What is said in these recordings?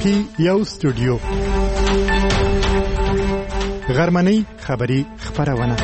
کې یو استودیو غرمنۍ خبری خبرونه.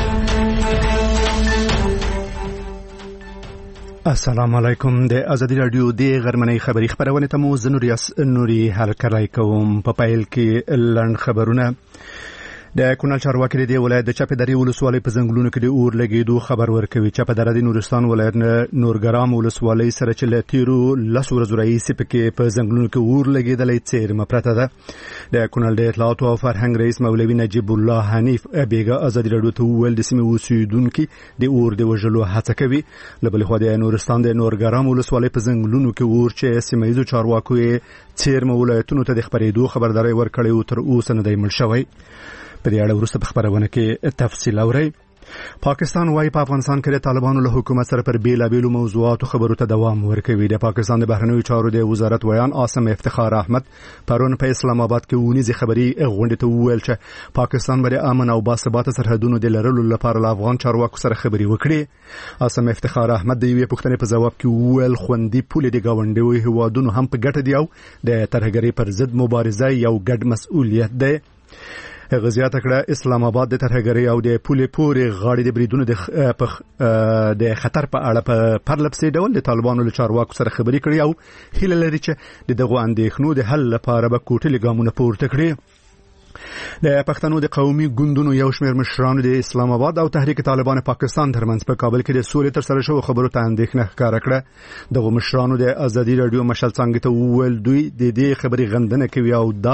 السلام علیکم. د ازادي رادیو د غرمنۍ خبری خبرونه ته مو نوري هرکلی کوم. په پیل کې لړن خبرونه. د کونړ چارواکي د ولایت د چاپدري ولسوالۍ په ځنګلونو کې د اور لګیدو خبر ورکوي. چاپدري د نورستان ولایت نورګرام ولسوالۍ سره چې له تیرو 10 ورځو راهیسې پکې په ځنګلونو کې اور لګیدلې څیرمه پرته ده. د کونړ د اطلاعات او فرهنګ رئیس مولوي نجیب الله حنیف بیګا ازادي رادیو ته ویل د سیمې اوسیدونکو د اور د وژلو هڅه کوي. له بل خوا د نورستان د نورګرام ولسوالۍ په ځنګلونو کې اور چې سیمه ییزو چارواکو څیرمه ولایتونو ته د خبرېدو خبرداري ورکړې او تر اوسه نه دی مړ شوی. په دې اړه وروسته په خبرونه کې تفصیل اورئ. پاکستان وايي په افغانستان کې د طالبانو له حکومت سره پر بیلابیلو موضوعاتو خبرو ته دوام ورکوي. د پاکستان د بهرنیو چارو د وزارت ویان عاصم افتخار احمد پرون په اسلام آباد کې ونیزي خبري غونډه ته وویل چې پاکستان به امن او باثباته سرحدونو د لرلو لپاره له افغان چارواکو سره خبري وکړي. عاصم افتخار احمد د یوې پوښتنې په جواب کې وویل خوندي پولې د گاونډیو هیوادونو هم په ګټه دی او د ترهګرۍ پر ضد مبارزه یو ګډ مسؤلیت دی. غزيات کړه اسلام آباد د ترهګرۍ او د پولې پورې غاړې د بریدونو د خطر په اړه په پرلپسې ډول د طالبانو له چارواکو سره خبري کړي او هیله لري چې دغه اندېښنو د حل لپاره به کوټلې ګامونه پورته کړي. د پښتنو د قومي ګوندونو یو شمېر مشرانو د اسلام آباد او تحریک طالبان پاکستان ترمنځ په کابل کې د سولې تر سره شو خبرو ته اندېښنه ښکاره کړه. دغه مشرانو د ازادي رادیو مشال څنګه ته وویل دوی د دې خبرې غندنه کوي او دا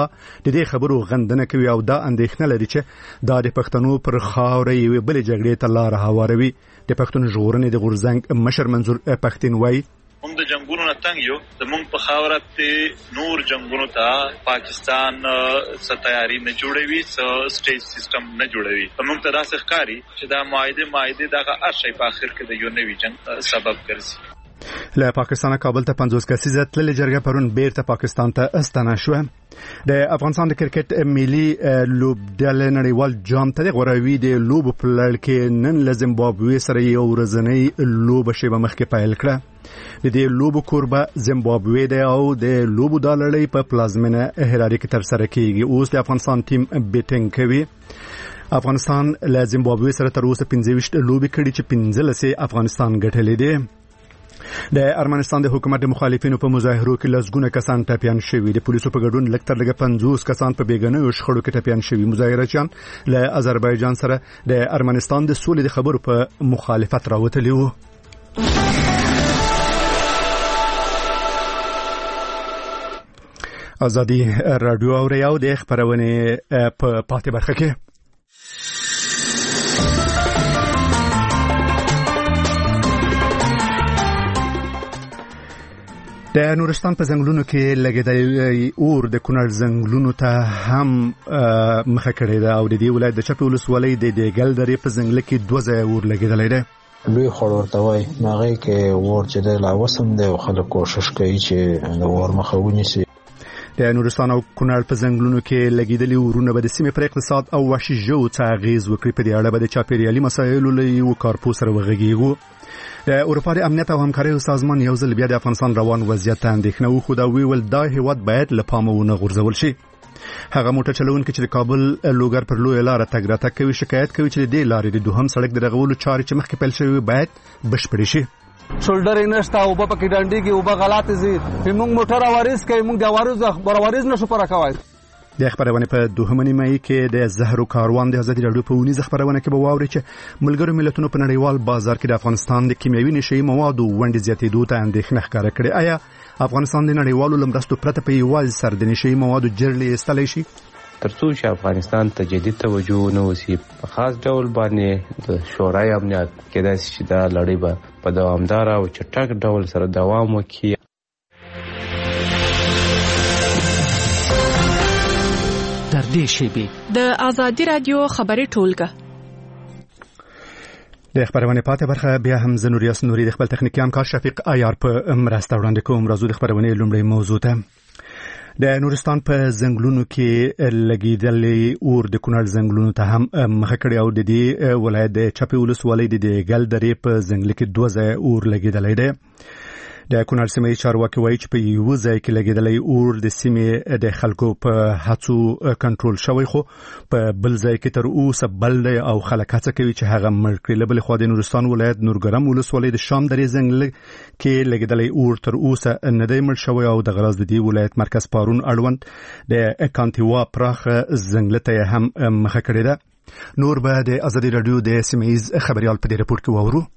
اندېښنه لري چې دا د پښتنو پر خاورې یوې بلې جګړې ته لار هواروي. د پښتون ژغورنې د غورزنګ مشر منظور پښتين وایي موږ د جنگونو نه تنګ یو د موږ په خاورت نور جنگونو ته پاکستان ستایری نه جوړوي سټیج سیستم نه جوړوي. موږ ته داسې ښکاری چې دا مائده دغه ارشي په اخر کې د یو نوي جنگ سبب ګرځي. له پاکستان کابل ته 50 کسیزه تللې جرګه پرون بیرته پاکستان ته استنه شو. د افغانستان د کرکټ ملي لوبډلې نړیوال جام ته غوړاوي د لوب په لړ کې نن له زیمبابوې سره یو ورځنی لوب شیبه مخکې پیل کړه. د دې لوب کوربه زیمبابوې دی او د لوب د لړۍ په پلازمینه هراري کې تر سره کیږي. اوس د افغانستان ټیم بیټینګ کوي. افغانستان له زیمبابوې سره تر اوسه 25 لوبې کړې چې 15 افغانستان ګټلې دي. د ارمنستان د حکومت د مخالفینو په مظاهرو کې لږونه کسان ټپيان شوي. د پولیسو په ګډون لږ تر لږه 50 کسان په بیګنیو شخړو کې ټپيان شوي. مظاهرچیان له آذربایجان سره د ارمنستان د سولې د خبرو په مخالفت راوتلي وو. ازادي رادیو او ریاو د خبرونه په پاتې برخه کې د نورستان په ځنګلونو کې لګیدلې اور د کونړ ځنګلونو ته هم مخه کړې ده او د دې ولایت د چپې ولسوالۍ د ګل درې په ځنګل کې 2 ځای اور لګیدلې ده. لوی خور ورته وای هغه کې اور چې د لاوسم د خلک کوشش کوي چې د اور مخه ونیسي. د نورستان او کونړ په ځنګلونو کې لګیدلې اورونه به د سیمې پر اقتصاد او وحشي ژوو ته اغیز وکړي. په دې اړه به د چاپیریالي مسایلو له یو کارپوس سره وغږیږو. د اروپا د امنیت او همکارۍ سازمان یو ځل بیا د افغانستان روان وضعیت ته اندېښنه وښوده او ویل دا هیواد باید له پامه ونه غورځول شي. هغه موټر چلونکي چې د کابل لوګر پر لوی لار تګ راتګ کوي شکایت کوي چې د دې لارې د دوهم سړک د رغولو چارې چې مخکې پیل شوی باید بشپړې شي. شولډر نشته او په کې ډانډي کې او په غلط زی موږ موټر وارث کوي موږ د وارث نشو پر راکوي. د خبرونه په 2 مې کې د زهرو کاروان د ازادي رادیو په ونیزه خبرونه کې به واوري چې ملګرو ملتونو په نړیوال بازار کې د افغانستان د کیمیاوي نشي موادو وړاندې زیاتېدو ته اندېښنه ښکاره کړې. آیا افغانستان د نړیوالو لمرستو پرته په یوازې سر د نشي موادو جرلې استلای شي؟ ترڅو چې افغانستان ته جدي توجه نه وسی په خاص ډول باندې د شورای امنیت کې د سیده لړۍ په دوامدار او چټک ډول سره دوام وکړي. در دې شیبې د ازادي رادیو خبري ټولګه د خبرونه پاتې برخه بیا هم زنوریاس نوري د خپل تخنیکی همکار شفیق عیار په مرسته وړاندې کوم. راځو د خبرونه لومړی موضوع ته. د نورستان په ځنګلونو کې لګیدلې اور د کونړ ځنګلونو ته هم مخه کړې او د دې ولایت د چپې ولسوالۍ د ګل درې په ځنګل کې 2 ځای اور لګیدلې ده. د کونړ سیمې چارواکي وایي چې په یو ځای کې لګیدلې اور د سیمې د خلکو په هڅو کنټرول شوی، خو په بل ځای کې تر اوسه بل دی او خلک هڅه کوي چې هغه مړ کړي. له بلې خوا د نورستان ولایت نورګرم ولسوالۍ د شام درې ځنګل کې لګیدلې اور تر اوسه نه دی مړ شوی او د غراز د دې ولایت مرکز پارون اړوند د کانتیوا پراخه ځنګل ته هم مخه کړې ده. نور به د ازادي رادیو د سیمه‌یز خبريال په دې رپورت کې واورو.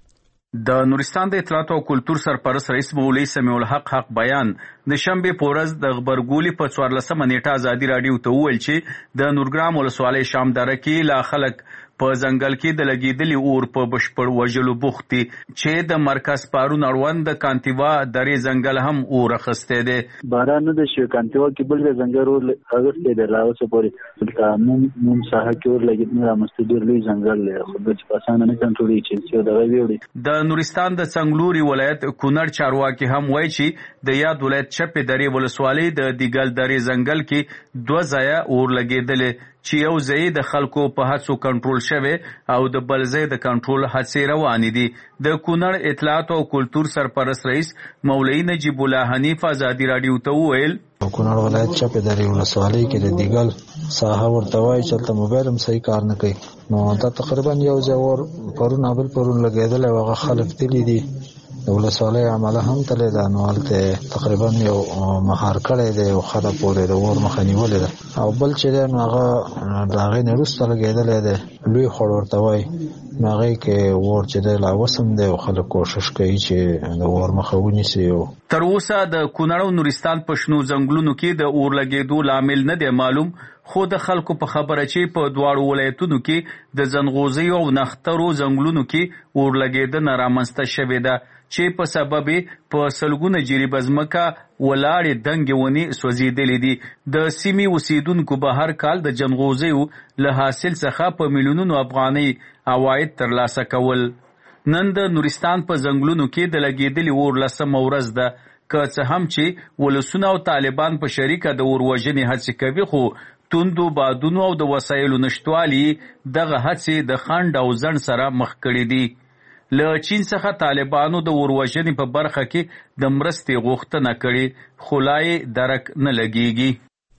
د نورستان د اطلاعات او کلتور سرپرست رئیس مولوي سمیع الحق بیان د شنبه پورز د خبرګولي په 14 نیټه ازادي رادیو ته وویل چې د نورګرام ولسوالۍ شام دره کې لا خلک په ځنګل کې د لګیدلي اور په بشپړ وژلو بوختي چې د مرکز پارون اړوند د کانتیوا درې ځنګل هم اور اخسته دي. باران د شي کانتیوا کې بل ځنګل اور اخسته دي لا اوسه پورې موږ ساحه کې اور لګیدنه مستدیر لوی ځنګل له خو د پاسانه نه کنټرولي چې دا ویوړي. د نورستان د څنګلوري ولایت کونړ چارواکي هم وایي چې د یاد ولایت چپې درې ولسوالۍ د دیګل درې ځنګل کې 2 ځایه اور لګیدل چې یو ځای د خلکو په هڅو کنټرول شوی او د بل ځای د کنټرول هڅې روانې دي. د کونړ اطلاعات او کلتور سرپرست رئیس مولوي نجیب الله حنیف ازادي رادیو ته وویل کونړ ولایت چپې درې ولسوالۍ کې د دیګل ساحه ورته وایي چې ته موبایل هم صحیح کار نه کوي. نو دا تقریبا یو ځای ور پرون لګیدل او هغه خلک تللی دي. د ولسوالۍ عمله هم تللی ده، نو هلته تقریبا یو مهار کړی دی او خره پورې د اور مخه نیولې ده او بل چې دی نو هغه د هغې نه وروسته لګېدلی دی لوی خوړ ورته وایي. نو هغې کې اور چې دی لا اوس هم دی او خلک کوشش کوي چې د اور مخه ونیسي. تر اوسه د کونړ او نورستان په شنو ځنګلونو کې د اور لګېدو لامل نه دی معلوم، خو د خلکو په خبره چې په دواړو ولایتونو کې د ځنغوزیو او نخترو ځنګلونو کې اور لګېدنه رامنځته شوې ده چې په سبب په سلګونه جریبه ځمکه ولاړې دنګې ونې سوځېدلې دي. د سیمې اوسیدونکو به هر کال د ځنغوزیو له حاصل څخه په میلیونونو افغانۍ عواید ترلاسه کول. نن د نورستان په ځنګلونو کې د لګېدلي اور 10مه ورځ ده، که څه هم چې ولسونه او طالبان په شریکه د اور وژنې هڅې کوي، خو توندو بادونو او د وسایلو نشتوالي دغه هڅې د خنډ او ځنډ سره مخ کړي دي. له چین څخه طالبانو د اور وژنې په برخه کې د مرستې غوښتنه کړې، خو لا یې درک نه لګېږي.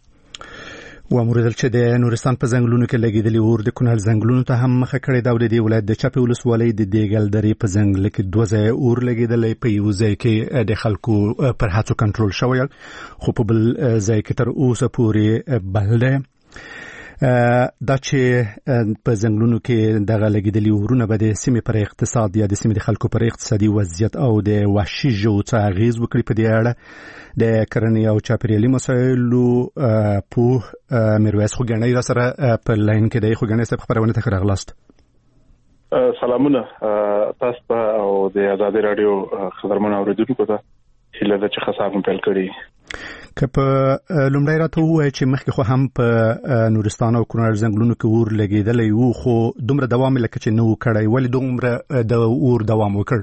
واموریدل چې د نورستان په ځنګلونو کې لګیدلي اور د کونړ ځنګلونو ته هم مخه کړې ده او د دې ولایت د چپې ولسوالۍ د دیګل درې په ځنګل کې 2 ځایه اور لګیدلی، په یو ځای کې د خلکو پر هڅو کنټرول شوی خو په بل ځای کې تر اوسه پورې بل دی. دا چې په ځنګلونو کې دغه لګیدلي اورونه به د سیمې پر اقتصاد یا د سیمې د خلکو پر اقتصادي وضعیت او د وحشي ژوو څه اغیز وکړي. په دې اړه د کرنې او چاپیریالي مسایلو پوه میرویس خوګنۍ را سره په لاین کې دی. خوګنۍ صاحب خبرونه ته راغلاست. سلامونه تاسو ته او د ازادي رادیو خبرونه اوریدونکو ته هیله ده چې خاصه پیل کړي. که په لومړی راته ووایي چې مخکې خو هم په نورستان او کونړ ځنګلونو کې اور لګېدلی وو، خو دومره دوام یې لکه چې نه و کړی، ولې دومره د اور دوام وکړ؟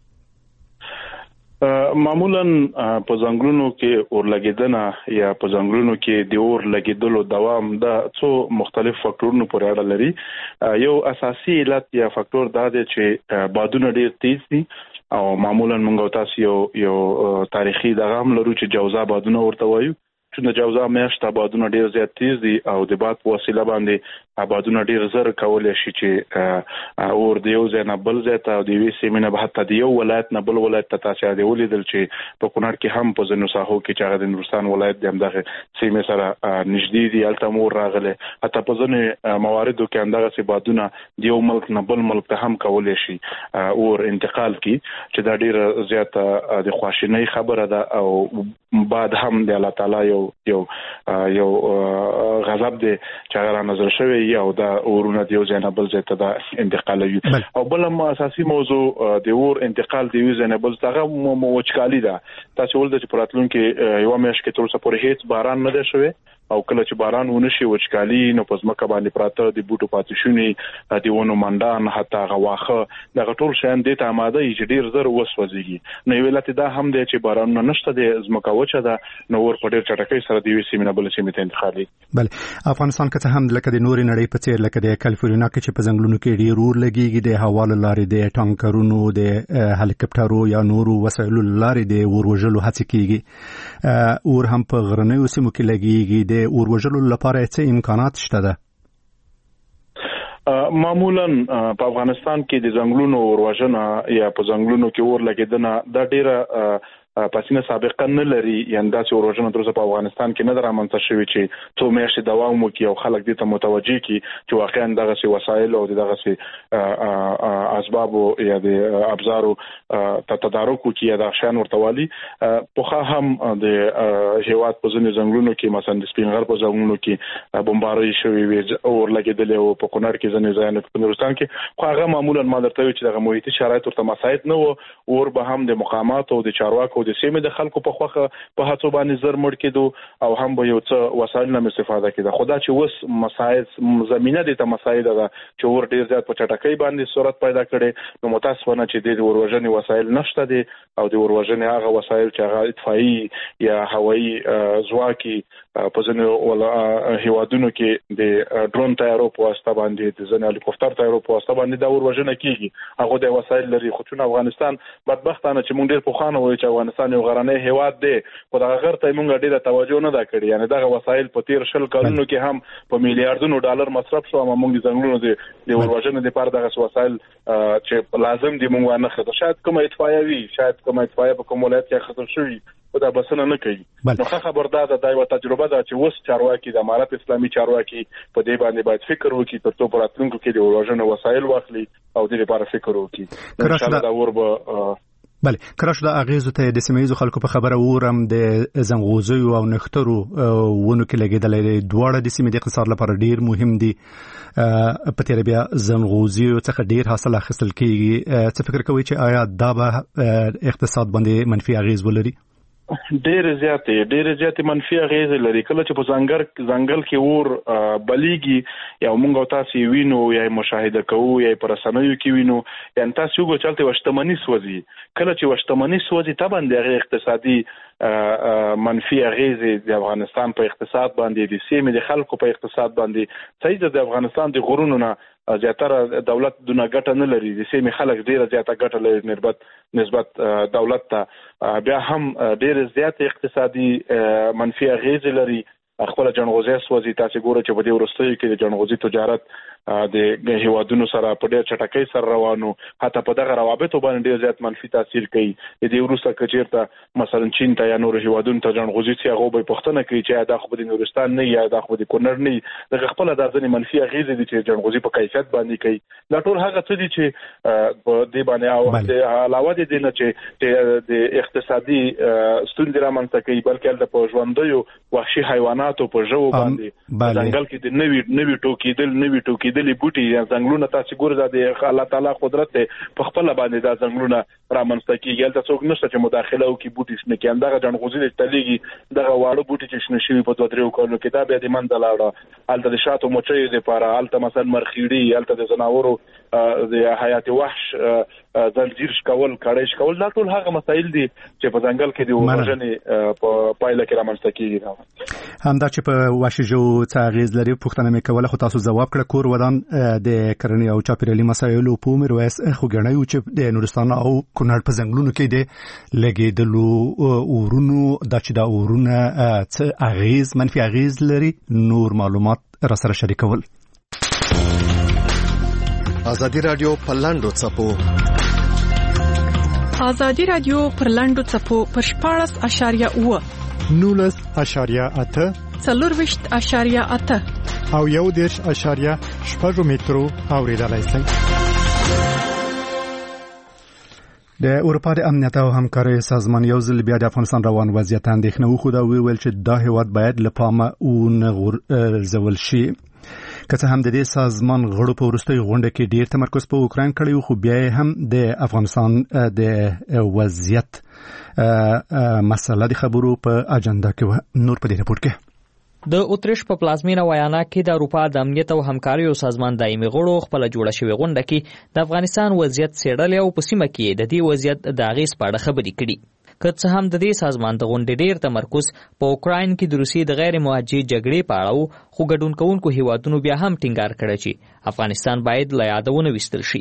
معمولا په ځنګلونو کې اور لګېدنه یا په ځنګلونو کې د اور لګېدلو دوام د څو مختلف فاکټورونو پورې اړه لري. یو اساسي علت یا فاکټور دا دی چې بادونه ډېر تیز دي او معمولا موږ تاسو یو تاریخي دغه هم لرو چې جوزا بادونه ورته وایو چې د جوزا میاشت بادونه ډیر زیات تیز دي او د باد په وسیله باندې بادونه ډیر زر کولای شي چې اور د یو ځای نه بل ځای ته د وی سیمینه به حتی د یو ولایت نه بل ولایت ته تاسو د ولیدل چې په کونړ کې هم په ځینو ساحو کې چې د نورستان ولایت د همدغه سیمې سره نږدې دي الته مور راغله، حتی په ځینو مواردو کې همدغه سي بادونه د یو ملک نه بل ملک ته هم کولای شي اور انتقال کی چې دا ډیر زیات د خواشینۍ خبره ده او بعد هم د الله تعالی یو غضب دی چې هغه نظر شوی او دا اورونه د یو ځای نه بل ځای ته دا انتقالوي. او بل اساسي موضوع د اور انتقال د یو ځای نه بل ځای ته وچکالي ده. تاسو ولته چې پراتلون کې یو میاشت کې تر اوسه پورې هیڅ باران نه دی شوی او کله چې باران ونشي وچکالي نو په ځمکه باندې پراته د بوټو پاتې شونې د ونو منډان حتی غواخه دغه ټول شیان د ته آماده چې ډیر زر وسوځيږي نو ویلته دا هم دی چې باران نشته د ځمکه وچه ده نو ور په ډیر چټکۍ سره د یوې سیمې نه بل سیمې ته انتقالي. بله افغانستان کې هم لکه د نورې نړۍ په څیر لکه د کالیفورنیا کې چې په ځنګلونو کې ډیر اور لګيږي د هوا لارې د ټانکرونو د هلیکاپټرو یا نورو وسایلو لارې د اور وژلو هڅې کیږي اور هم په غرنیو سیمو کې لګيږي د اور وژلو لپاره څه امکانات شته ده؟ معمولا په افغانستان کې د ځنګلونو اور وژنه یا په ځنګلونو کې اور لګیدنه د ډیره پاسینه سابقه نه لري یعنی داسې اور وژنه تر اوسه په افغانستان کې نه درامنځته شوې چې څو میاشتې دوام وکړي او خلک دې ته متوجه کړي چې واقعا دغه وسایل او دغه اسباب یا د ابزارو تدارک وکړي دا شان ورتوالي په هم د هیواد په ځینې ځنګلونو کې مثلا د سپینغر په ځنګلونو کې بمبارۍ شوې وي اور لګیدلې او په کونړ کې ځینې ځایونه په نورستان کې خو هغه معمولا ما درته وی چې دغه محیطي شرایط ورته مساعد نه وو اور به هم د مقامات او د چارواکو د سیمې د خلکو په خوخه په هڅو باندې زر مړ کېدو او هم به یو څه وسایل نه استفاده کېده خدا چې وس مساعد زمينه د ته مساعد ده چې ور ډیر زیات په چټکۍ باندې صورت پیدا کړي نو متاسفانه چې د ورورژنې وسایل نشته دي او د ورورژنې هغه وسایل چې هغه اطفائي یا هوایي ځواکي په ځینو هیوادونو کې د ډرون تیارو په واسطه باندې د ځینو هلیکوپټر تیارو په واسطه باندې د ورورژنې کیږي هغه د وسایل لري خو چې افغانستان بدبختانه چې مونږ ډیر په خانه وایو چې افغانستان یو غرنی هیواد دی خو دغه غر ته مونږ ډیره توجه نه دا کړې یعنی دغه وسایل په تیر شل کلونو کې هم په میلیارډونو ډالر مصرف شو اما مونږ د ځنګلونو د ورورژنې لپاره دغه وسایل چې لازم دي مونږ نه خدای شاید کومه اطفائیه وي شاید کومه اطفائیه په کوم ولایت کې خطر شوی او دا بسنه نه کوي نو خبردار ده دا یو تجربه ده چې وس چارواکي د امارت اسلامي چارواکي په دې باندې باید فکر وکړي ترڅو په راتلونکو کې د ورورژنې وسایل واخلي او د لپاره فکر وکړي ان شاء الله دا وربه بله کراش د اغیزو ته د سیمایي خلکو په خبره ورم د زنغوزیو او نخترو ونو کې لګیدلې دواړه د سیمې د اقتصاد لپاره ډیر مهم دي په تیر بیا زنغوزیو څخه ډیر حاصل اخیستل کیږي څه فکر کوي چې آیا دا به اقتصاد باندې منفي اغیز ولري؟ ډېر زیاتې منفي اغیز لري کله چې په ځنګل کې اور بلیږي یا موږ تاسو وینو یا مشاهده کوو یا پر رسنیو کې وینو یا تاسو یو چلته وشتمنی سوځي کله چې وشتمنی سوځي ته باندې اقتصادي منفي اغیز د افغانستان په اقتصاد باندې د سیمې د خلکو په اقتصاد باندې صحیح د افغانستان د غرونو نه زیاتره دولت دونه ګټه نه لري د سیمې خلک ډیره زیاته ګټه لري نسبت دولت ته بیا هم ډیره زیاته اقتصادي منفي اغیز لري خپل جنغوزي سوځي تاسو ګورئ چې په دې ورستیو کې د جنغوزي تجارت د هیوادونو سره په ډېر چټکۍ سره روانو حتی په دغه روابطو باندې ډېر زیات منفي تاثیر کوي د دې ورسته کچیرته مثلا چین ته یا نور هیوادونو ته جنغوزي چې هغه به پښتنه کوي چې دا خو د نورستان نه یا دا خو د کونړ نه د خپل د ځنې منفي اغیز دي چې جنغوزي په کیفیت باندې کوي دا ټول هغه څه دي چې په دې باندې او علاوه دې نه چې د اقتصادي ستونزې رامنځته کوي بلکې د په ژوندیو وحشي حیوانات په ژوو باندې ځنګل کې د نوي ټوکیدلې بوټي یا ځنګلونه تاسو ګورئ د الله تعالی قدرت په خپل باندې دا ځنګلونه رامنځته کیږي تل څوک نشته چې مداخله وکړي بوټي شنه کې اندغه جنغوزي د تلېږي دغه واړه بوټي چې شنه شوی په 2-3 کلونو کې دا بیا د منځ لاړه الته د شاتو مچۍ لپاره الته مثلا مرخیړي الته د زناورو د حیات وحش زنجیر شکول کړي شکول دا ټول هغه مسایل دي چې په ځنګل کې د ورژنې په پایله کې رامنځته کیږي همدا چې په واشجو څه اغیز لري پوښتنه مې کوله خو تاسو ځواب کړ کور ودان د کرنې او چاپیریالي مسایلو په میرویس خو ګڼایو چې د نورستان او کونړ په ځنګلونو کې د لګیدلو اورونو د چې دا اورونه څه اغیز منفي اغیز لري نور معلومات را سره شریکول ازادي رادیو پلاندو چپو ازادي رادیو پرلاندو چپو پر 14.9 19.8 څلورويشت.8 او 1.8 مترو اوریدلای شئ. د اروپا د امنیت او همکارۍ سازمان یو ځل بیا د افغانستان روان وضعیت اندېښنه وښوده او ویل چې دا هیواد باید له پامه ونغورځول شي. که څه هم د دې سازمان غړو په وروستۍ غونډه کې ډیر تمرکز په اوکراین کړی خو بیا هم د افغانستان د وضعیت مسله د خبرو په اجنډا کې نور په دې رپورت کې د اتریش په پلازمینه ویانا کې د اروپا د امنیت او همکاریو سازمان دایمي غړو خپل جوړه شوې غونډه کې د افغانستان وضعیت څېړلی او په سیمه کې د دې وضعیت د اغېز په اړه خبرې کړي. که څه هم د دې سازمان د غونډې ډېر تمرکز په اوکراین کې د روسیې د غیر موجه جګړې په اړه خو ګډون کوونکو هیوادونو بیا هم ټینګار کړی چې افغانستان باید له یاده ونه ویستل شي.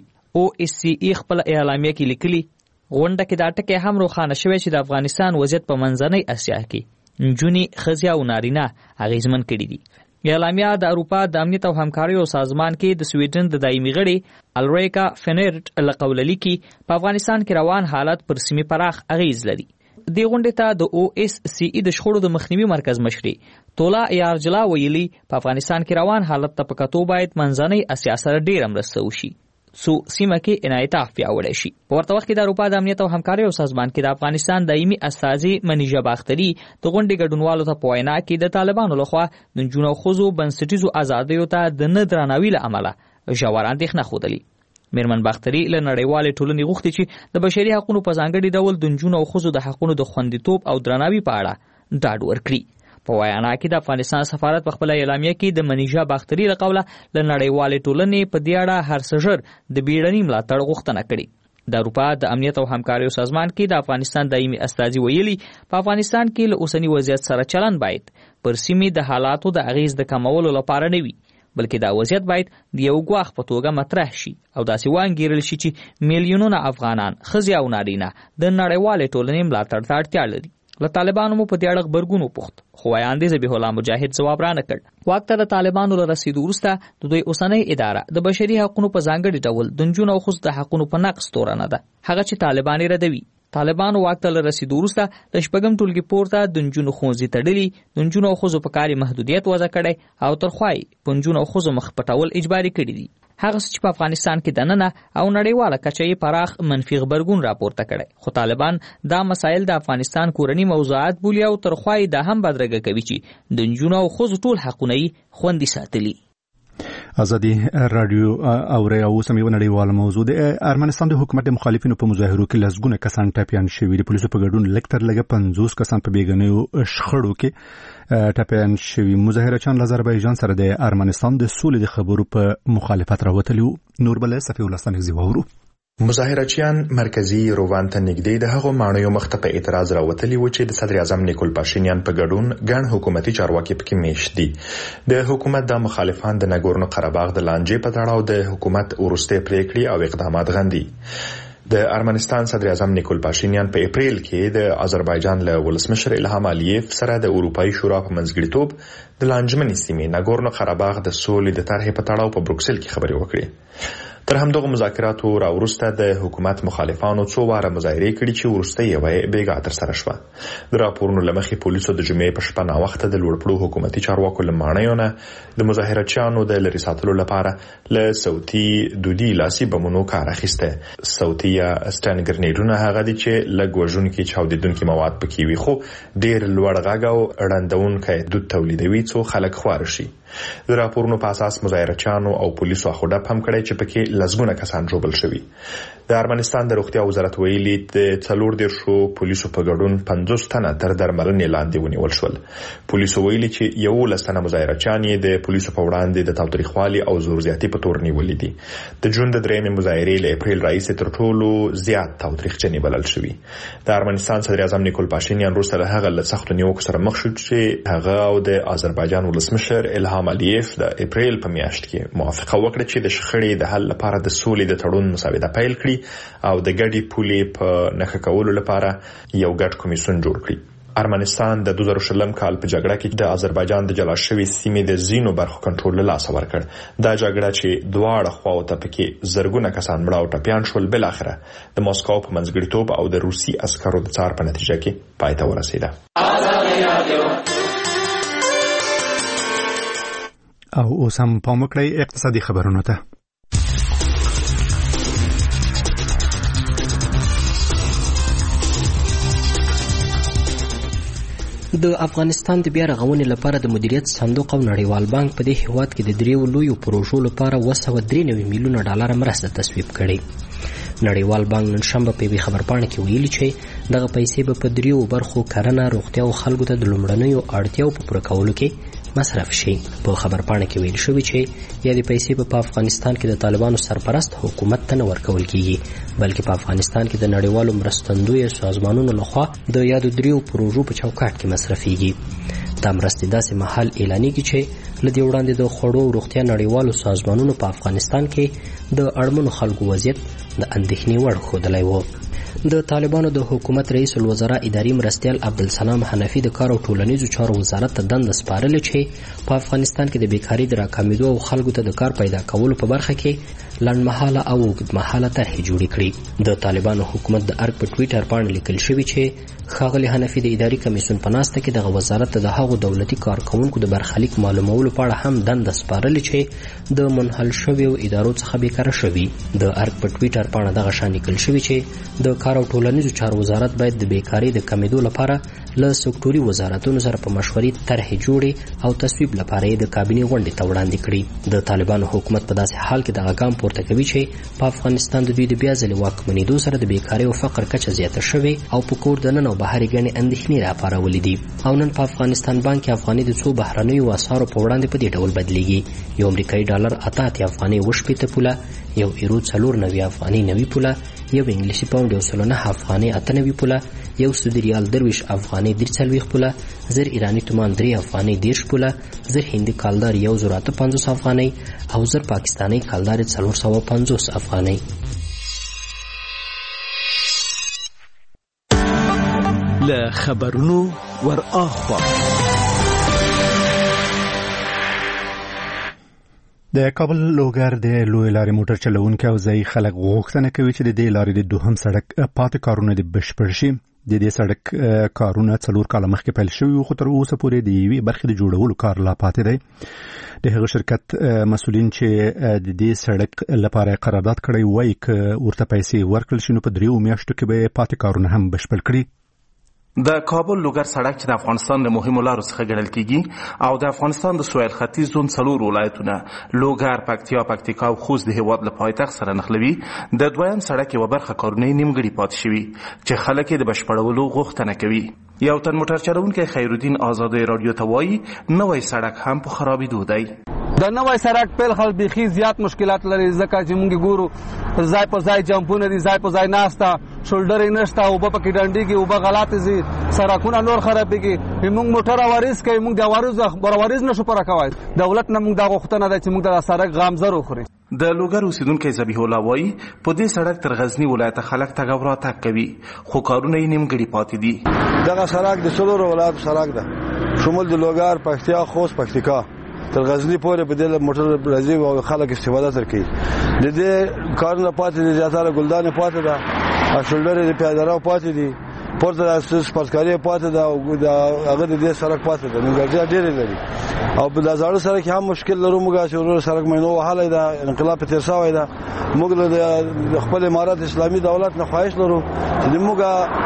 OSCE خپل اعلامیه کې لیکلي غونډه کې دا ټکی هم روښانه شوی چې د افغانستان وضعیت په منځنۍ اسیا کې نجونې، ښځې او نارینه اغېزمن کړي دي. اعلامیه د اروپا د امنیت او همکاریو سازمان کې د سویډن د دایمي غړي الریکا فنرټ له قوله لیکي په افغانستان کې روان حالت پر سیمې پراخ اغېز لري. دې غونډې ته د OSCE د شخړو د مخنیوي مرکز مشري تولا یارجلا ویلي په افغانستان کې روان حالت ته په کتو باید منځنۍ اسیا سره ډېره مرسته وشي څو سیمه کې انعطاف پیاوړی شي. په ورته وخت کې د اروپا د امنیت او همکاریو سازمان کې د افغانستان دایمي استازي منیژه باختري د غونډې ګډونوالو ته په وینا کې د طالبانو لخوا د نجونو او ښځو بنسټیزو ازادیو ته د نه درناوي له امله ژور اندېښنه ښودلې. میرمن باختري له نړیوالې ټولنې غوښتي چې د بشري حقوقو په ځانګړي ډول د نجونو او ښځو د حقوقو د خوندیتوب او درناوي په اړه ډاډ ورکړي. په ویانا کې د افغانستان سفارت په خپل اعلامیه کې د منیژه باختري له قوله له نړیوالې ټولنې په دې اړه هر څه ژر د بیړني ملاتړ غوښتنه کړې. د اروپا د امنیت او همکاریو سازمان کې د افغانستان دایمي استازي ویلي په افغانستان کې له اوسني وضعیت سره چلند باید پر سیمې د حالاتو د اغېز د کمولو لپاره نه وي، بلکې دا وضعیت باید د یو ګواښ په توګه مطرح شي او داسې وانګیرل شي چې میلیونونه افغانان، ښځې او نارینه د نړیوالې ټولنې ملاتړ ته اړتیا لري. له طالبانو مو په دې اړه غبرګون وپوښت، خو ویاندې ذبیح الله مجاهد ځواب را نه کړ. واک ته د طالبانو له رسېدو وروسته د دوی اوسنۍ اداره د بشري حقوقو په ځانګړي ډول د نجونو او ښځو د حقوقو په نقض تورنه ده، هغه چې طالبان یې ردوي. طالبانو واک ته له رسېدو وروسته د شپږم ټولګي پورته د نجونو ښوونځي تړلي، د نجونو او ښځو په کار محدودیت وضع کړی او ترخوا یې په نجونو او ښځو مخ پټول اجباري کړي دي. هغه چې په افغانستان کې دننه او نړیواله کچه یې پراخ منفي غبرګون راپورته کړی، خو طالبان دا مسایل د افغانستان کورني موضوعات بولي او ترخوا یې دا هم بدرګه کوي چې د نجونو او ښځو ټول حقونه یې خوندي ساتلي. ازادي رادیو اوري او سمې نړیواله موضوع د ارمنستان د حکومت د مخالفینو په مظاهرو کې لسګونه کسان ټاپیان شوي دي. پولیسو په ګډون لکتر لګه 50 کسان په بیګنیو شخړو کې ټاپیان شوي. مظاهرچیان له آذربایجان سره د ارمنستان د سولې د خبرو په مخالفت راوتلي. نوربله صفی الله ستانګ زیواورو. مظاهرچیان مرکزی روان ته نږدې د هغو مانیو مخته په اعتراض راوتلي و چې د صدر اعظم نیکول پاشینیان په ګډون ګڼ حکومتي چارواکي پکې میشت دي. د حکومت د مخالفان د ناګورنو قرهباغ د لانجې په تړاو د حکومت وروستي پریکړې او اقدامات غندي. د ارمنستان صدر اعظم نیکول پاشینیان په اپریل کې د آذربایجان له ولسمشر الهام الیف سره د اروپאי شورا په منځګړیتوب د لانجمنې سیمې ناګورنو قرهباغ د سولې د طرحې په تړاو په بروکسل کې خبرې وکړې. تر همدغه مذاکراتو راوروسته د حکومت مخالفانو څو واره مظاهرې کړې چې وروسته یې بیګا تر سره شوه. د راپورونو لمخې پولیسو د جمعې په شپه ناوخته د لوړپوړو حکومتي چارواکو له مانیو نه د مظاهرچیانو د لرې ساتلو لپاره له صوتي دودي لاسي بمونو کار اخیسته. صوتي یا سټن ګرنیډونه هغه دي چې لږ وژونکي چاودیدونکي مواد پکې وي، خو ډېر لوړ غږ او ړندونکی دود تولیدوي څو خلک خوار شي. د راپورونو په اساس مظاهرچیانو او پولیسو اخوډه هم کړی چې پکې لسګونه کسان ژوبل شوي. د ارمنستان د روغتیا وزارت ویلي د 40 پولیسو په ګډون 50 تنه تر درملنې لاندې ونیول شول. پولیسو ویلي چې 11 تنه مظاهرچیان د پولیسو په وړاندې د تاوتریخوالي او زور زیاتي په تور نیولې دي. د جون د درېمې مظاهرې له اپریل راهیسې تر ټولو زیات تاوتریخجنې بلل شوي. د ارمنستان صدر اعظم نیکول پاشینیان وروسته له هغه له سختو نیوکو سره مخ شو چې هغه او د آذربایجان ولسمشر الهام الیف د اپریل په میاشت کې موافقه وکړه چې د شخړې د حل لپاره د سولې د تړون مسودې پیل کړي او د ګډې پولې په نښه کولو لپاره یو ګډ کمیسیون جوړ کړي. ارمنستان د 2020 کال په جګړه کې د آذربایجان د جلا شوې سیمې د زینو برخو کنټرول له لاسه ورکړ. دا جګړه چې دواړه خواو ته پکې زرګونه کسان مړه او ټپیان شول، بل اخره د مسکو په منځګړیتوب او د روسي عسکرو د څار په نتیجه کې پای ته ورسېده. او اوس هم پام وکړئ اقتصادي خبرونو ته. د افغانستان د بیا رغونې لپاره د مدیریت صندوق او نړیوال بانک په دې هیواد کې د 3 لویو پروژو لپاره 293 میلیونه ډالر مرسته تصویب کړې. نړیوال بانک نن شنبه په یوې خبرپاڼه کې ویلي چې دغه پیسې به په 3 برخو کرنه، روغتیا او خلکو ته د لومړنیو اړتیاو په پوره کولو کې مصرف شي. په خبرپاڼه کې ویل شوی چې یادې پیسې په افغانستان کې د طالبانو سرپرست حکومت ته نه ورکول کیږي، بلکې په افغانستان کې د نړیوالو مرستندویو سازمانونو لخوا د یادو دریو پروژو په چوکاټ کې مصرفيږي. دا مرستې داسې مهال اعلانېږي چې له دې وړاندې د خوړو او روغتیا نړیوالو سازمانونو په افغانستان کې د اړمنو خلکو وضعیت د اندېښنې وړ ښودلی و. د طالبانو د حکومت رئیس الوزرا اداري مرستیال عبدالسلام حنفي د کار او ټولنیزو چارو وزارت ته دنده سپارلې چې په افغانستان کې د بیکارۍ د راکمېدو او خلکو ته د کار پیدا کولو په برخه کې لنډمهاله او اوږدمهاله طرحې جوړې کړي. د طالبانو حکومت د ارګ په ټویټر باندې لیکل شوي چې ښاغلي حنفي د اداري کمیسیون په ناسته کې دغه وزارت ته د هغو دولتي کارکوونکو د برخلیک معلومولو په اړه هم دنده سپارلې چې د منحل شویو ادارو څخه بیکاره شوي. د ارګ په ټویټر باندې دغه شان لیکل شوي چې د کار او ټولنیزو چارو وزارت باید د بیکارۍ د کمیدو لپاره له سکتوري وزارتونو سره په مشورې طرحې جوړې او تصویب لپاره یې د کابینې غونډې ته وړاندې کړي. د طالبانو حکومت په داسې حال کې دغه ګام پورته کوي چې په افغانستان د دوی د بیا ځلې واکمنېدو سره د بیکارۍ او فقر کچه زیاته شوې او په کور دننه او بهرې ګڼې اندېښنې راپارولې دي. او نن په افغانستان بانک افغاني د څو بهرنیو اسعارو په وړاندې په دې ډول بدلیږي. یو امریکایي ډالر 88 افغاني 8 پوله، یو ایرو 490 افغاني 90 پوله، یو انګلیسي پاوند 109 افغاني 98 پوله، یو سعودي ریال 23 افغاني 43 پوله، زر ایرانی تومان 3 افغاني 10 پوله، زر هندي کالدار 1050 افغاني او زر پاکستاني کالدار 450 افغاني. له خبرونو ور اخوا د کابل لوګر د لوی لارې موټر چلوونکو او ځای خلک غوښتنه کوي چې د دې لارې د دوهم سړک پاتې کارونه د بشپړ شي. د دې سړک کارونه 4 کال مخکې پیل شوي خو تر اوسه پورې د یوې برخې د جوړولو کار لا پاتې دی. د هغه شرکت مسؤلین چې د دې سړک لپاره قرارداد کړی وایي چې ورته پیسې ورکړل شي نو په 3 میاشتو کې به پاتې کارونه هم بشپړ کړي. د کابل لوګر سړک چې د افغانستان د مهمو لارو څخه ګڼل کیږي او د افغانستان د سویل ختیځ زون 4 ولایتونه لوګر، پکتیا او خوست د هیواد له پایتخت سره نښلوي. د دویم سړک یوه برخه کارونه نیمګړي پاتې شوي چې خلک یې د بشپړولو غوښتنه کوي. یو تن موټر چلوونکی خیرالدین آزادی رادیو ته وایي نوی سړک هم په خرابېدو دی. د نوی سړک پیل خل بیخي زیات مشکلات لري ځکه چې موږ ګورو ځای په ځای جمپونه دي، ځای په ځای ناسته، شولډرې نشته، اوبه پکې ډنډېږي، اوبه غلطې ځي، سړکونه نور خرابېږي. موږ موټر وارث کوي، موږ د وارث نشو پوره کولی. دولت نه موږ دا غوښتنه ده چې موږ د سړک غامزر وخوري. د لوګر اوسیدونکی ذبیح الله وایي په دې سړک تر غزني ولایته خلک تګ او راتګ کوي خو کارونه یې نیمګړي پاتې دي. دغه سړک د 4 ولایتو سړک ده، شمول د لوګر، پکتیا، خوست، پکتیکا تر غزني پورې په دې موټر راځي او خلک استفاده تر کوي. د دې کارونه پاتې دي، زیاتره ګلدان پاتې ده، شولډر د پیاده‌رو پاتې دي، پورته د سپورتکاري پاتې ده او هغه د دې سړک پاتې ده. نیمګړتیا ډېرې لري او په دازاړو سره کې هم مشکل لرو. موږ چې ورور سړک مینو وهاله ده، انقلاب په تیر شوی ده. موږ د خپل امارات اسلامي دولت نه خواهش لرو چې موږ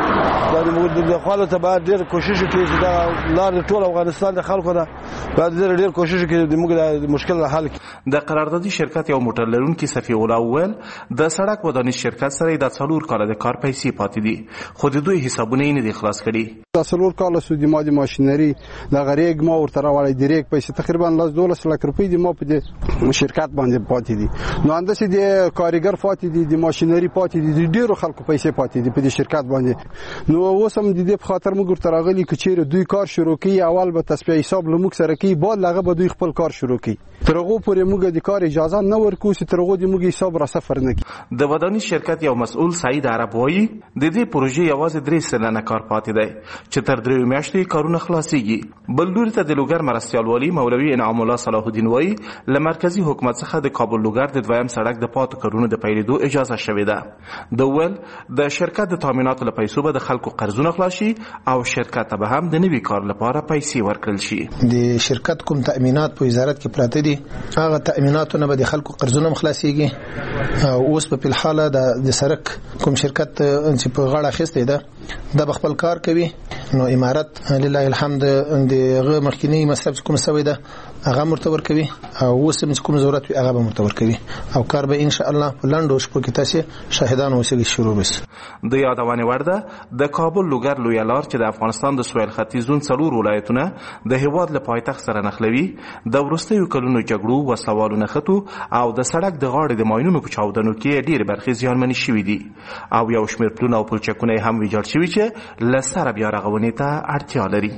د خپل ته باید ډېر کوشش وکړي چې دا لار ټول افغانستان د خلکو ده، باید ډېر کوشش وکړي چې موږ د مشکل حل کړو. د قراردادي شرکت یو موټر لرونکي صفی الله وویل د سړک ودانۍ شرکت سره د 4 کال د کار پیسې پاتې دي خو د دوی حسابونه یې نه دي خلاص کړي. د 4 کال سودی مادي ماشینری د غریګ ما ورته راوړی ډیریک پیسې تقریبا 12 لک روپۍ د ما په دې شرکت باندې پاتې دي. نو انداسې د کارګر پاتې دي، د ماشینری پاتې دي، د ډیرو خلکو پیسې پاتې دي په دې شرکت باندې. نو اوس هم د دې په خاطر موږ ورته راغلي چې چیرې دوی کار شروع کړي اول به تصفیه حساب لموږ سره کوي، بعد لغه به دوی خپل کار شروع کړي. تر هغه پورې موږ د کار اجازه نه ورکو چې تر هغه د موږ حساب را صفر نه کړي. د ودانۍ شرکت یو مسؤل سعید عرب وایي د دې پروژې یوازې 3 سلنه کار پاتې دی چې تر 3 میاشتې کارونه خلاصيږي. بل لوري ته د لوګر مرستیال والی مولوي انعام الله صلاح الدین وایي له مرکزی حکومت څخه د کابل لوګر د دویم سړک د پاتو کارونو د پیلېدو اجازه شوې ده. د ول د شرکت د تامیناتو له پیسو به د خلکو قرضونه خلاص شي او شرکت به هم د نوي کار لپاره پیسې ورکړل شي. د شرکت کوم تامینات په وزارت کې پراته دي هغه تامیناتونه به د خلکو قرضونه خلاصيږي. اوس په الحال د سړک کوم شرکت چې په غاړه اخیسته ده د خپل کار کوي. نو امارات لله الحمد د مخکینی مصرف کوم سوي ده هغه مرتبر کوي او اوس هم کوم ضرورت وي هغه به مرتبر کوي او کار به ان شاء الله په لاندو شپو کې تاسو شاهدان اوسئ شروع بس د یادونه ورده د کابل لوګر لوی لار چې د افغانستان د سویل ختیځون څلور ولایتونه د هیواد له پایتخت سره نښلوي د وروستیو کلونو جګړو وسلوالو نښتو او د سړک د غاړې د ماینونو په چاودنو کې ډېر برخې زیانمنې شوي دي او یو شمېر پلونه او پلچکونه هم ویجاړ شوي چې له سره بیا رغونې ته اړتیا لري.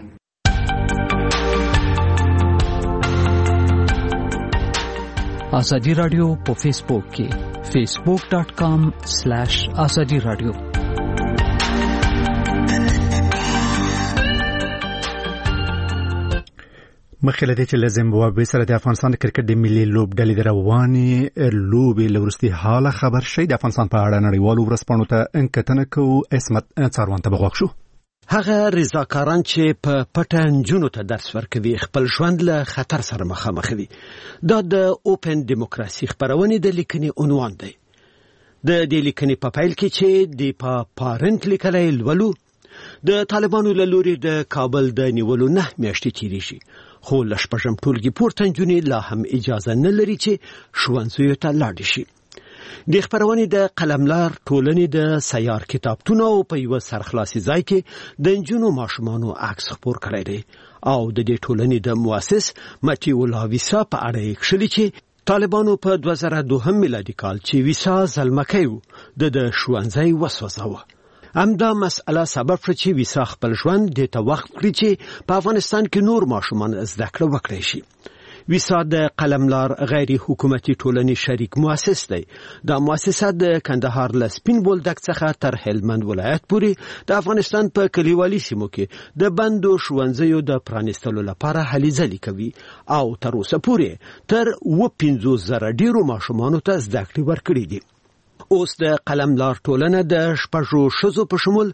آزادی رادیو په فیسبوک کې facebook.com/azadi radio. مخکې له دې چې له زیمبابوې سره د افغانستان د کرکټ د ملي لوبډلې د روانې لوبې له وروستي حاله خبر شي د افغانستان په اړه نړیوالو ورځپاڼو ته کتنه کوو. عصمت څاروان ته به غوږ شو. هغه رضاکاران چې په پټه نجونو ته درس ورکوي خپل ژوند له خطر سره مخامخ وي. دا د اوپن دیموکراسي خبرونې د لیکنې عنوان دی. د دې لیکنې په پیل کې چې د پارنټ لیکلی لولو د طالبانو له لوري د کابل د نیولو 9 میاشتې تیریږي، خو له شپږم ټولګي پورته نجونې لا هم اجازه نه لري چې ښوونځیو ته لاړې شي. د خبرونې د قلملار ټولنې د سیار کتابتون او په یو سرخلاصي ځای کې د نجونو ماشومانو عکس خپور کړی دی او د دې ټولنې د مؤسس مټي ولا ویسا په اړه یې کښلي چې طالبانو په 2002 میلادي کال چې ویسا زلمکی و د ښوونځی وسوځاوه. همدا مسئله سبب شو چې ویسا خپل ژوند د ته وخت کړی چې په افغانستان کې نور ماشومان زده کړه وکړي شي. ویسا د قلملار غیر حکومتي ټولنې شریک مؤسس دی. دا مؤسسه د کندهار له سپین بولدک څخه تر هلمند ولایت پورې د افغانستان په کلیوالي سیمو کې د بندو ښوونځیو د پرانیستلو لپاره هلې ځلې کوي او تر اوسه پورې تر 50,000 ډیرو ماشومانو ته زده کړې ورکړي دي. اوس د قلملار ټولنه د شپږو ښځو په شمول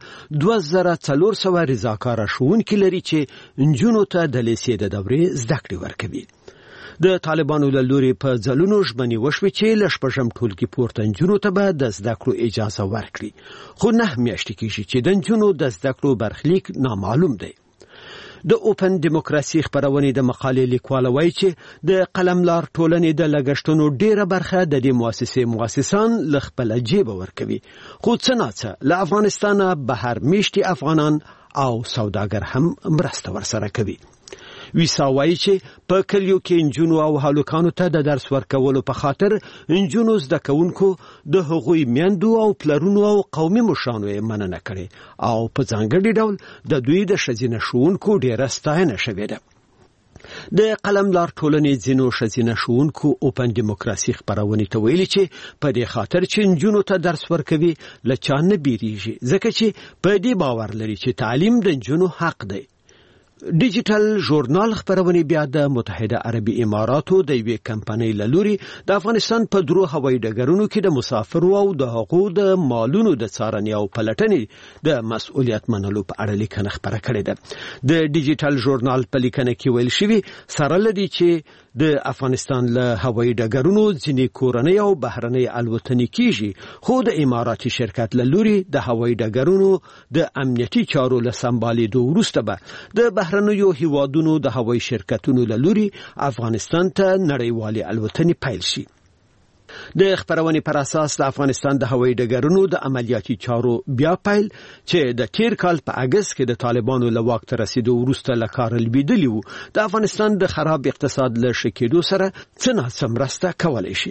2400 رضاکاره ښوونکي لري چې نجونو ته د لیسې د دورې زده کړې ورکوي. د طالبانو له لوري په ځلونو ژمنې وشوې چې له شپږم ټولګي پورته نجونو ته به د زده کړو اجازه ورکړي، خو 9 میاشتې کېږي چې د نجونو د زده کړو برخلیک نامعلوم دی. د اوپن دیموکراسي خبرونې د مقالې لیکوال وایي چې د قلملار ټولنې د لګښتونو ډیره برخه د دې مؤسسې مؤسسان له خپل جیبه ورکوي، خو څه ناڅه له افغانستانه بهر میشتي افغانان او سوداګر هم مرسته ورسره کوي. ویسا وایي چې په کلیو کې نجونو او هلکانو ته د درس ورکولو په خاطر نجونو زده کوونکو د هغوی میندو او پلرونو او قومي مشرانو یې مننه کړې او په ځانګړي ډول د دوی د ښځینه ښوونکو ډیره ستاینه شوې ده. د قلملار ټولنې ځینو ښځینه ښوونکو اوپن دیموکراسي خبرونې ته ویلي چې په دې خاطر چې نجونو ته درس ورکوي له چا نه بیریږي، ځکه چې په دې باور لري چې تعلیم د نجونو حق دی. ډیجیټل ژورنال خبرونه بیا د متحده عربي اماراتو د یوې کمپنۍ له لوري د افغانستان په درو هوایي ډګرونو کې د مسافرو او د هغو د مالونو د څارنې او پلټنې د مسؤلیت منلو په اړه لیکنه خبره کړې ده. د ډیجیټل ژورنال په لیکنه کې ویل شوی سره لدی چې د افغانستان له هوایي ډګرونو ځینې کورنۍ او بهرنۍ الوتنې کیږي، خو د اماراتي شرکت له لوري د هوایي ډګرونو د امنیتي چارو له سمبالېدو وروسته به د بهرنیو هیوادونو د هوایي شرکتونو له لوري افغانستان ته نړیوالې الوتنې پیل شي. د خبرونې پر اساس د افغانستان د هوایي ډګرونو د عملیاتي چارو بیا پیل چې د تیر کال په اگست کې د طالبانو له واک ته رسیدو وروسته له کاره لوېدلي وو، د افغانستان د خراب اقتصاد له ښه کېدو سره څه ناڅه مرسته کولی شي.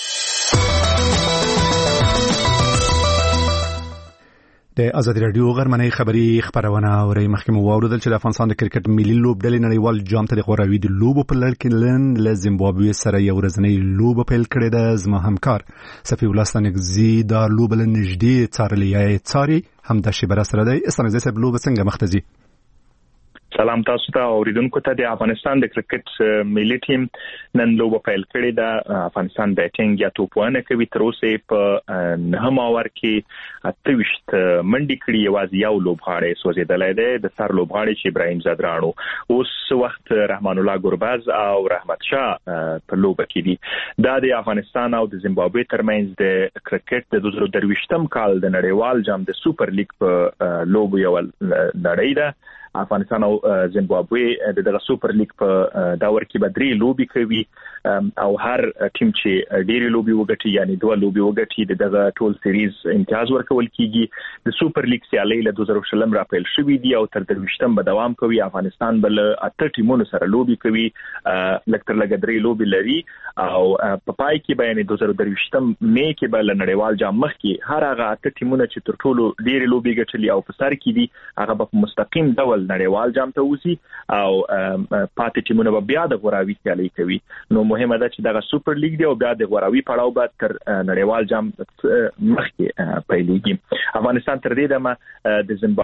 د ازادي رادیو غرمنۍ خبری خبرونه اوري. مخکې مو واوریدل چې د افغانستان د کرکټ ملي لوبډلې نړیوال جام ته د غوراوي د لوبو په لړ کې له زیمبابوې سره یو ورځنۍ لوبه پیل کړې ده. زما همکار صفي الله ستانکزي دا لوبه له نږدې څارلې څاري همدا شیبه سره دی. ستانکزي صاحب لوبه څنګه مخ ته ځي؟ سلام تاسو ته اوریدونکو ته. د افغانستان د کرکټ ملي ټیم نن لوبه پیل کړې ده. افغانستان بیټینګ یا توپونه کوي، تر اوسه په 9 اوور کې 28 منډي کړي، یوازې یو لوبغاړی سوځېدلی دی د سر لوبغاړی چې ابراهیم زدرانو. اوس وخت رحمان الله ګربز او رحمت شاه په لوبه کې دي. دا د افغانستان او د زیمبابوې ترمنځ د کرکټ د 2023م کال د نړیوال جام د سوپر لیګ په لوبو یو لړۍ ده. افغانستان او زیمبابوې دغه سوپر لیګ په داور کې بدري لوبي کوي او هر ټیم چې ډېری لوبي وګټي یعنی دوه لوبي وګټي دغه ټول سیریز امتیاز ورکول کیږي د سوپر لیګ سیالي له 2020 را پیل شوې دي او تر 2020 به دوام کوي افغانستان بل 8 ټیمونو سره لوبي کوي لکتر لګدري لوبي لري او په پای کې به یعنی 2023 مې کې به نړیوال جام مخ کې هر هغه 8 ټیمونه چې تر ټولو ډېری لوبي ګټلي او په سر کې دي هغه په مستقیم ډول نړیوال جام ته وځي او پاتې ټیمونه به بیا د غوراوي سیالي کوي نو مهمه ده چې دغه سوپر لیګ دی او بیا د غوراوي پړاو به تر نړیوال جام مخ کې پیلېږي افغانستان تر دې دمه د زیمبابوې